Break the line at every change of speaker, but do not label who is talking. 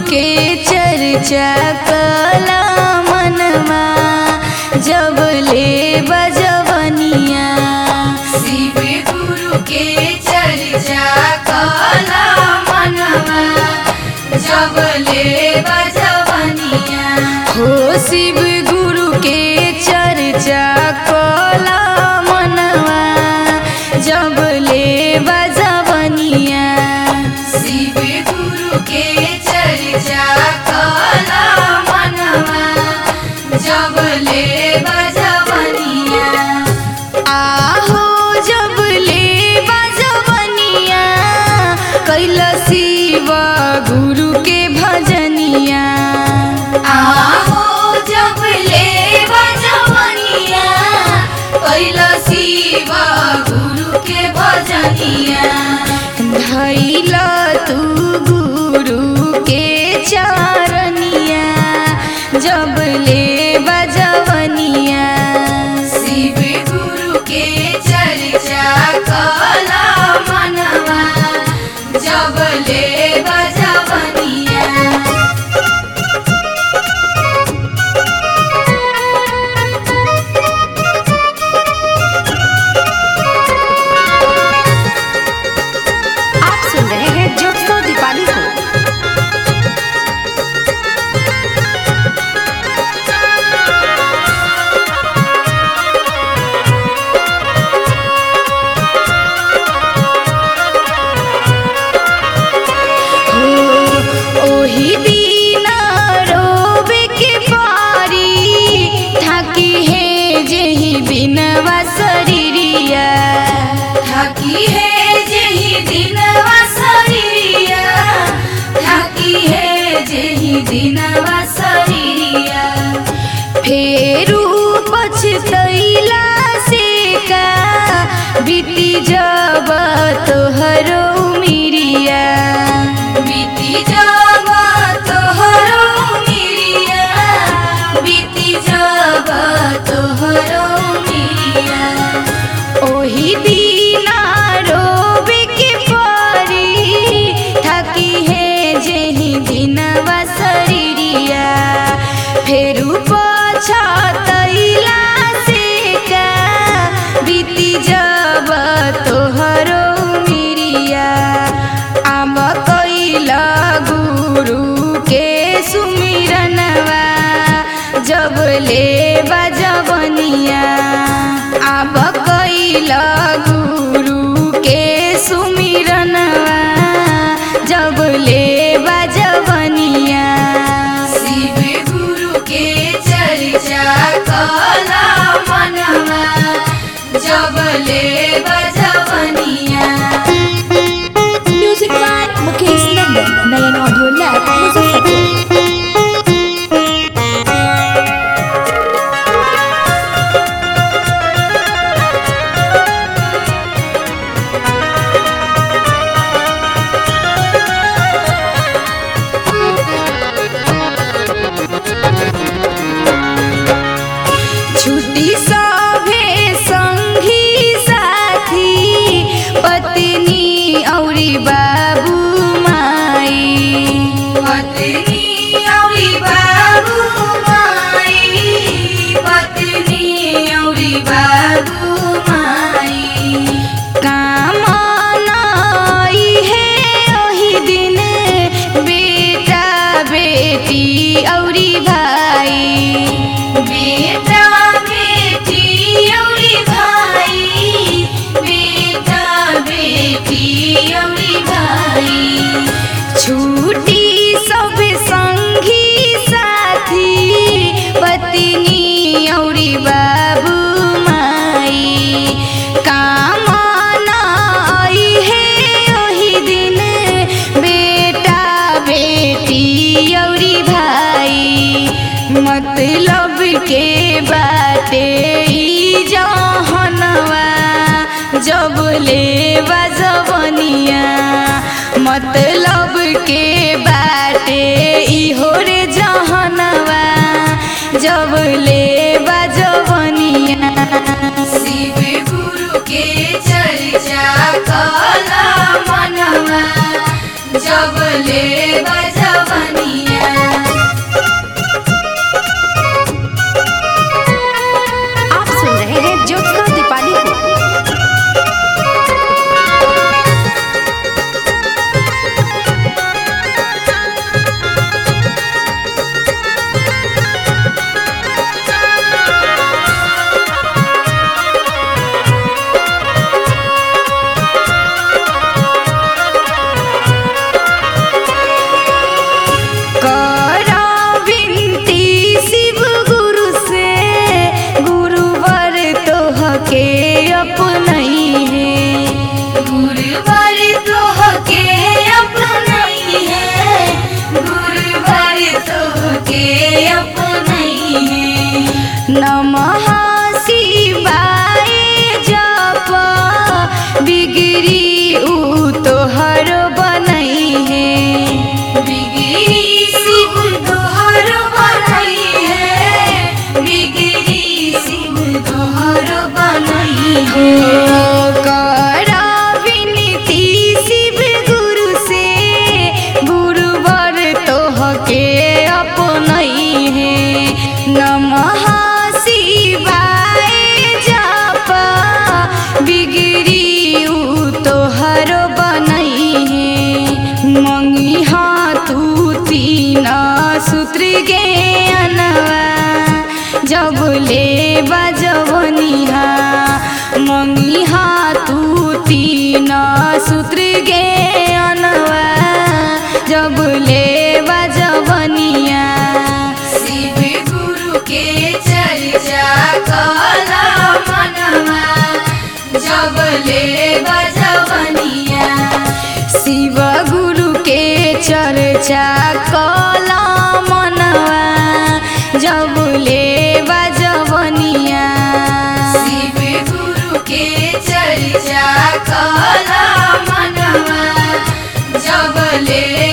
के चर्चा कला मनवा जब ले बजवनिया।
शिव गुरु के चर्चा कला मनवा जब ले बजवनिया।
हो शिव गुरु के चर्चा कला मनवा जब ले बजवनिया।
शिव गुरु के चर्चा कला मनवा जब ले बजवनिया।
आहो जब ले बजवनिया कैल शिव गुरु के भजनिया।
आहो जब ले बजवनिया कैल शिव गुरु के भजनिया।
धैल तू गुरु के चरनिया जब ले बजवनिया।
शिव गुरु के चर्चा कला मनवा जब ले बजवनिया।
आप सुन रहे हैं ज्योत्सना दीपाली को।
ओही दिन रोबे के पारी थाकी है जेहि बिनवा शरीरिया।
थाकी है जेहि दिनवा शरीरिया। थाकी है जेहि दिनवा शरीरिया।
फेरू पछतैला से का बीती जब तोहरो मिरिया।
बीती जब तोहरो मिरिया। बीती जब तोहरो मिरिया।
ओही दिन रोबे के परी थाकी है जेहि दिनवा शरीरिया। फेरू पछतैला से का बीती जब तोहरो मिरिया। आम कैल गुरु के सुमिरनवा जब ले बजवनिया। आब कैल गुरु के सुमिरनवा जब ले बजवनिया।
शिव गुरु के चर्चा कला मनवा जब ले बजवनिया।
Music by Mukesh Nandan, Nayan audio lab, Muzaffarpur.
छुट्टी सभे संगी साथी पत्नी औरी बाबू माई।
पत्नी औरी बाबू माई। पत्नी औरी बाबू माई।
काम नाई है ओही दिन बेटा बेटी औरी भाई।
बेटा बेटी औरी भाई। बेटा बेटी औरी भाई।
छुट्टी सब संगी साथी पत्नी औरी बाबू माई। काम नाई है ओही दिन बेटा बेटी औरी भाई। मतलब के बाटे ई जहनवा जब ले बजवनिया। मतलब के बाटे इहो रे जहनवा जब ले बजवनिया।
शिव गुरु के चर्चा कला मनवा जबले बजवनिया।
आप सुन रहे हैं ज्योत्सना दीपाली को।
करा विनती शिव गुरु से, गुरुवर तोहके अपनई है।
गुरुवर तोहके अपनई है, गुरुवर तोहके अपनई है।
नमः शिवाय जप बिगड़ी ऊ तोहर बनई है।
बिगड़ी शिव तोहर बनई है, बिगड़ी शिव तोहर बनई है।
करा विनती शिव गुरु से, गुरुवर तोहके अपनई है। नमः शिवाय जप बिगड़ी ऊ तोहर बनई है। मंगी तू तीन सूत्र के अनवा, जब ले बजवनिहा। मंगी तू तीन सूत्र के अनवा, जब ले बजवनिया।
शिव गुरु के चर्चा कला मनवा, जबले बजवनिया।
शिव गुरु के चर्चा कला मनवा, जब ले बजवनिया।
शिव गुरु के चर्चा कला मनवा, जबले